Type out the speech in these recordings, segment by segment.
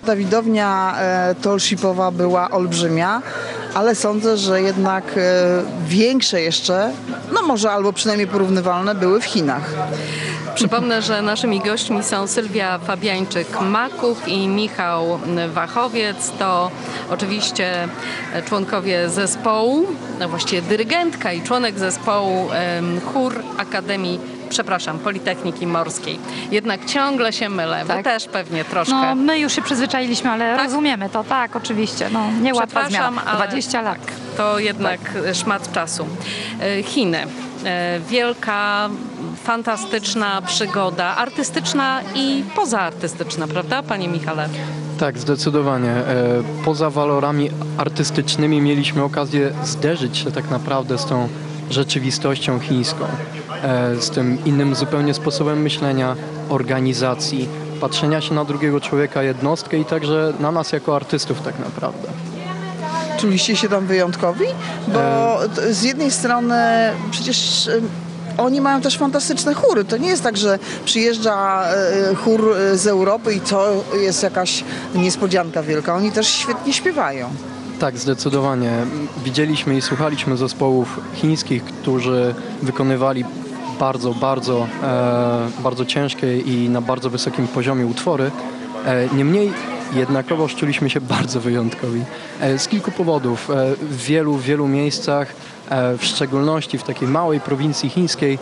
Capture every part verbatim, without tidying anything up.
Ta widownia e, Tallshipowa była olbrzymia, ale sądzę, że jednak e, większe jeszcze, no może albo przynajmniej porównywalne, były w Chinach. Przypomnę, że naszymi gośćmi są Sylwia Fabiańczyk-Makuch i Michał Wachowiec. To oczywiście członkowie zespołu, no właściwie dyrygentka i członek zespołu um, chór Akademii, przepraszam, Politechniki Morskiej. Jednak ciągle się mylę, tak. Wy też pewnie troszkę. No, my już się przyzwyczailiśmy, ale tak? rozumiemy to, tak, oczywiście. No, niełatwa zmiana, dwadzieścia lat. Tak, to jednak tak. Szmat czasu. Chiny. Wielka, fantastyczna przygoda, artystyczna i pozaartystyczna, prawda, panie Michale? Tak, zdecydowanie. Poza walorami artystycznymi mieliśmy okazję zderzyć się tak naprawdę z tą rzeczywistością chińską, z tym innym zupełnie sposobem myślenia, organizacji, patrzenia się na drugiego człowieka, jednostkę i także na nas jako artystów tak naprawdę. Czuliście się tam wyjątkowi? Bo z jednej strony przecież oni mają też fantastyczne chóry. To nie jest tak, że przyjeżdża chór z Europy i to jest jakaś niespodzianka wielka. Oni też świetnie śpiewają. Tak, zdecydowanie. Widzieliśmy i słuchaliśmy zespołów chińskich, którzy wykonywali bardzo, bardzo, e, bardzo ciężkie i na bardzo wysokim poziomie utwory. E, niemniej jednakowoż czuliśmy się bardzo wyjątkowi. E, z kilku powodów. E, w wielu, wielu miejscach, e, w szczególności w takiej małej prowincji chińskiej,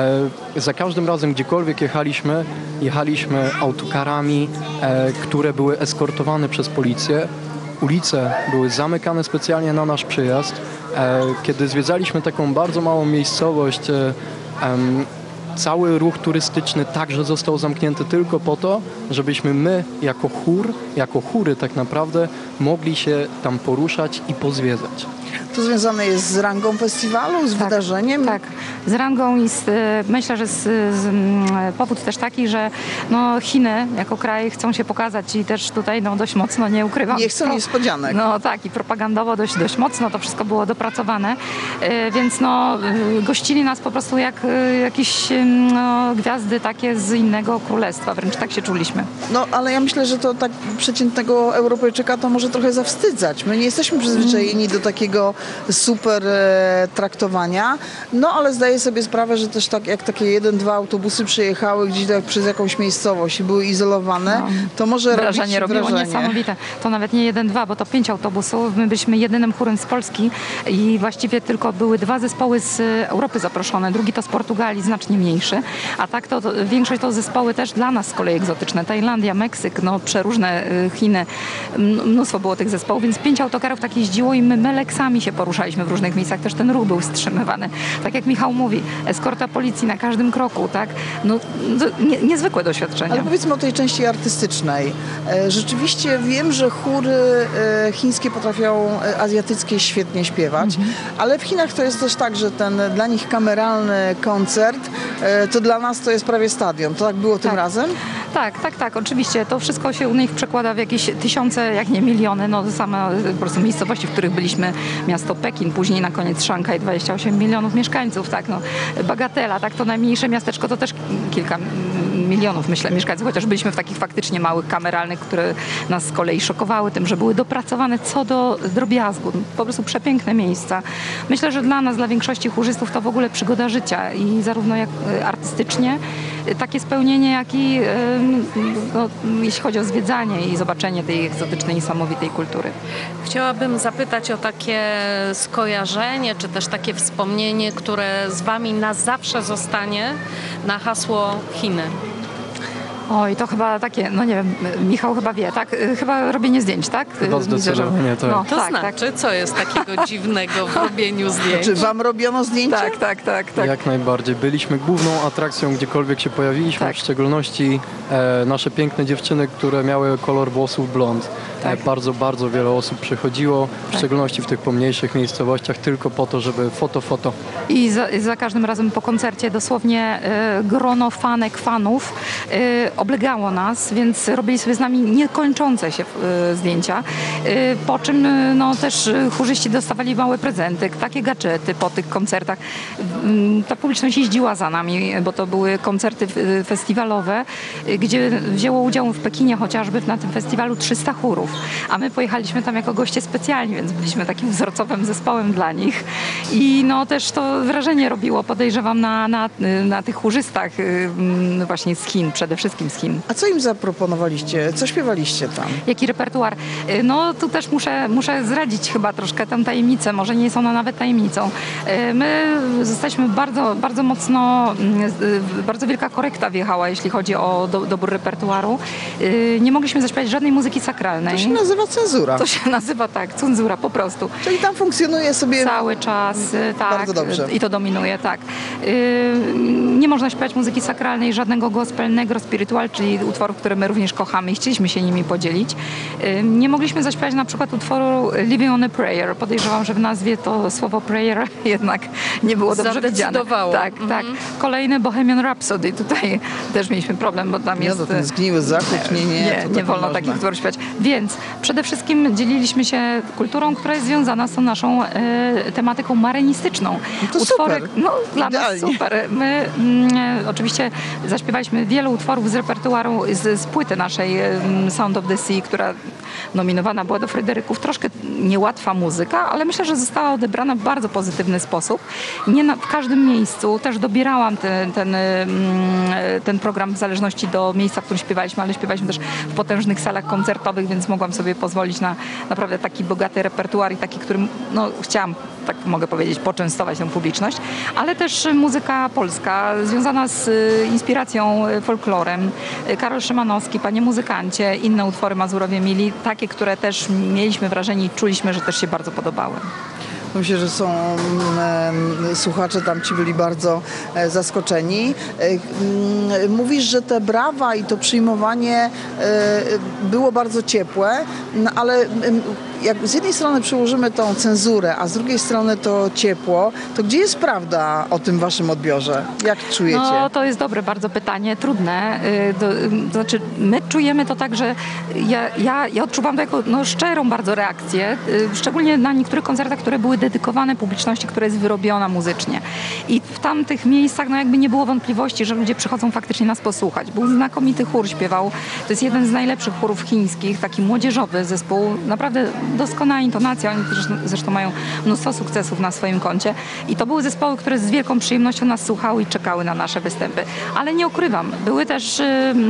e, za każdym razem gdziekolwiek jechaliśmy, jechaliśmy autokarami, e, które były eskortowane przez policję. Ulice były zamykane specjalnie na nasz przyjazd. E, kiedy zwiedzaliśmy taką bardzo małą miejscowość, e, em, cały ruch turystyczny także został zamknięty tylko po to, żebyśmy my jako chór, jako chóry tak naprawdę mogli się tam poruszać i pozwiedzać. To związane jest z rangą festiwalu, z tak, wydarzeniem? Tak, z rangą i z, myślę, że z, z, powód też taki, że no, Chiny jako kraj chcą się pokazać i też tutaj no, dość mocno, nie ukrywam. Nie chcą niespodzianek. No tak, i propagandowo dość, dość mocno to wszystko było dopracowane, e, więc no, gościli nas po prostu jak e, jakieś no, gwiazdy takie z innego królestwa, wręcz tak się czuliśmy. No ale ja myślę, że to tak przeciętnego Europejczyka to może trochę zawstydzać. My nie jesteśmy przyzwyczajeni do takiego super e, traktowania, no ale zdaję sobie sprawę, że też tak jak takie jeden, dwa autobusy przyjechały gdzieś tak przez jakąś miejscowość i były izolowane, no, to może wrażenie robić robiło wrażenie. Niesamowite. To nawet nie jeden, dwa, bo to pięć autobusów. My byliśmy jedynym chórem z Polski i właściwie tylko były dwa zespoły z Europy zaproszone, drugi to z Portugalii, znacznie mniejszy, a tak to, to większość to zespoły też dla nas z kolei egzotyczne. Tajlandia, Meksyk, no przeróżne Chiny, mnóstwo było tych zespołów, więc pięć autokarów tak jeździło i my meleksami się poruszaliśmy w różnych miejscach, też ten ruch był wstrzymywany. Tak jak Michał mówi, eskorta policji na każdym kroku, tak? No, nie, niezwykłe doświadczenie. Ale powiedzmy o tej części artystycznej. Rzeczywiście wiem, że chóry chińskie potrafią azjatyckie świetnie śpiewać, mhm. ale w Chinach to jest też tak, że ten dla nich kameralny koncert, to dla nas to jest prawie stadion. To tak było tak. tym razem? Tak, tak, tak, oczywiście. To wszystko się u nich przekłada w jakieś tysiące, jak nie miliony, no same po prostu miejscowości, w których byliśmy, miasto Pekin, później na koniec Szanghaj, dwadzieścia osiem milionów mieszkańców, tak, no, bagatela, tak, to najmniejsze miasteczko to też kilka milionów, myślę, mieszkańców, chociaż byliśmy w takich faktycznie małych, kameralnych, które nas z kolei szokowały tym, że były dopracowane co do drobiazgu, po prostu przepiękne miejsca. Myślę, że dla nas, dla większości chórzystów to w ogóle przygoda życia i zarówno jak artystycznie, takie spełnienie, jak i no, jeśli chodzi o zwiedzanie i zobaczenie tej egzotycznej, niesamowitej kultury. Chciałabym zapytać o takie skojarzenie, czy też takie wspomnienie, które z wami na zawsze zostanie na hasło Chiny. Oj, to chyba takie, no nie wiem, Michał chyba wie, tak? Chyba robienie zdjęć, tak? Chyba zdecydowanie tak. No, to tak, znaczy, tak. co jest takiego dziwnego w robieniu zdjęć? Czy wam robiono zdjęcia? Tak, tak, tak, tak. Jak najbardziej. Byliśmy główną atrakcją, gdziekolwiek się pojawiliśmy, tak. w szczególności e, nasze piękne dziewczyny, które miały kolor włosów blond. Tak. E, bardzo, bardzo wiele osób przychodziło, w tak. szczególności w tych pomniejszych miejscowościach, tylko po to, żeby foto, foto. I za, za każdym razem po koncercie dosłownie e, grono fanek, fanów e, oblegało nas, więc robili sobie z nami niekończące się e, zdjęcia, e, po czym e, no, też e, chórzyści dostawali małe prezenty, takie gadżety po tych koncertach. Mm, Ta publiczność jeździła za nami, bo to były koncerty e, festiwalowe, e, gdzie wzięło udział w Pekinie chociażby na tym festiwalu trzysta chórów, a my pojechaliśmy tam jako goście specjalni, więc byliśmy takim wzorcowym zespołem dla nich i no też to wrażenie robiło, podejrzewam, na, na, na tych chórzystach mm, właśnie z Chin, przede wszystkim z Chin. A co im zaproponowaliście? Co śpiewaliście tam? Jaki repertuar? Y, No tu też muszę, muszę zdradzić chyba troszkę tę tajemnicę, może nie jest ona nawet tajemnicą. Y, My zostaliśmy bardzo, bardzo mocno, y, bardzo wielka korekta wjechała, jeśli chodzi o do, dobór repertuaru. Y, Nie mogliśmy zaśpiewać żadnej muzyki sakralnej. To się nazywa cenzura. To się nazywa tak, cenzura po prostu. Czyli tam funkcjonuje sobie... Cały czas, y, tak. Bardzo dobrze. I to dominuje, tak. Y, Nie można śpiewać muzyki sakralnej, żadnego gospel, negro, spiritual, czyli utworów, które my również kochamy i chcieliśmy się nimi podzielić. Y, Nie mogliśmy zaśpiewać na przykład utworu Living on a Prayer. Podejrzewam, że w nazwie to słowo prayer jednak nie było dobrze widziane. Zadecydowało. Tak, tak. Kolejny Bohemian Rhapsody. Tutaj też mieliśmy problem, bo tam Nie, jest... to ten zgniły zachód, nie, nie, Nie, to nie tak wolno można. takich utworów śpiewać. Więc przede wszystkim dzieliliśmy się kulturą, która jest związana z tą naszą e, tematyką marynistyczną. No to super. No, dla Idealnie. nas super. My mm, e, oczywiście zaśpiewaliśmy wiele utworów z repertuaru, z, z płyty naszej mm, Sound of the Sea, która nominowana była do Fryderyków. Troszkę niełatwa muzyka, ale myślę, że została odebrana w bardzo pozytywny sposób. Nie na, w każdym miejscu też dobierałam ten, ten, mm, ten program w zależności do miejsca, w którym śpiewaliśmy, ale śpiewaliśmy też w potężnych salach koncertowych, więc mogłam sobie pozwolić na naprawdę taki bogaty repertuar i taki, którym no, chciałam, tak mogę powiedzieć, poczęstować tę publiczność, ale też muzyka polska związana z y, inspiracją, y, folklorem. Y, Karol Szymanowski, Panie muzykancie, inne utwory Mazurowie Mili, takie, które też mieliśmy wrażenie i czuliśmy, że też się bardzo podobały. Myślę, że są e, słuchacze tam ci byli bardzo e, zaskoczeni. E, m, mówisz, że te brawa i to przyjmowanie e, było bardzo ciepłe, no, ale m, jak z jednej strony przyłożymy tą cenzurę, a z drugiej strony to ciepło, to gdzie jest prawda o tym waszym odbiorze? Jak czujecie? No to jest dobre bardzo pytanie, trudne. Y, To, y, to znaczy my czujemy to tak, że ja, ja, ja odczuwam to jako no, szczerą bardzo reakcję, y, szczególnie na niektórych koncertach, które były dedykowane publiczności, która jest wyrobiona muzycznie. I w tamtych miejscach no jakby nie było wątpliwości, że ludzie przychodzą faktycznie nas posłuchać. Był znakomity chór, śpiewał. To jest jeden z najlepszych chórów chińskich, taki młodzieżowy zespół, naprawdę doskonała intonacja. Oni zresztą, zresztą mają mnóstwo sukcesów na swoim koncie. I to były zespoły, które z wielką przyjemnością nas słuchały i czekały na nasze występy. Ale nie ukrywam, były też y,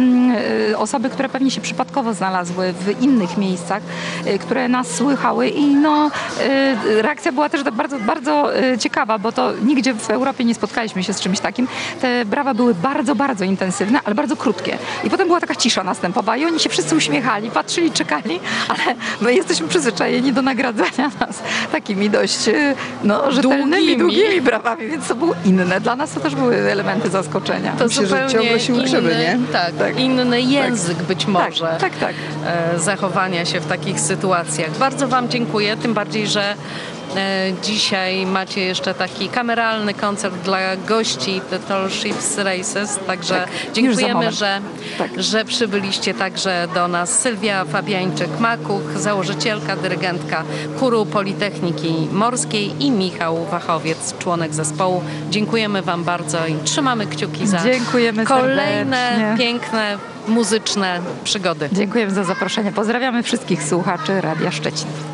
y, osoby, które pewnie się przypadkowo znalazły w innych miejscach, y, które nas słychały i no, y, reakcja była też tak bardzo, bardzo y, ciekawa, bo to nigdzie w Europie nie spotkaliśmy się z czymś takim. Te brawa były bardzo, bardzo intensywne, ale bardzo krótkie. I potem była taka cisza następowała i oni się wszyscy uśmiechali, patrzyli, czekali, ale my jesteśmy przyzwyczajeni do nagradzania nas takimi dość y, no, rzetelnymi, Długimi. długimi brawami, więc to było inne. Dla nas to też były elementy zaskoczenia. To Myślę, że zupełnie ciągle się uczymy, inny, nie? Tak, Tak. inny język być może Tak, tak, tak. e, zachowania się w takich sytuacjach. Bardzo Wam dziękuję, tym bardziej, że e, dzisiaj macie jeszcze taki kameralny koncert dla gości The Tall Ships Races, także Tak, już za dziękujemy, moment. że, Tak. że przybyliście także do nas. Sylwia Fabiańczyk-Makuch, założycielka, dyrygentka chóru Politechniki Morskiej i Michał Wachowiec, członek zespołu. Dziękujemy Wam bardzo i trzymamy kciuki za Dziękujemy kolejne serdecznie. piękne, muzyczne przygody. Dziękujemy za zaproszenie. Pozdrawiamy wszystkich słuchaczy Radia Szczecin.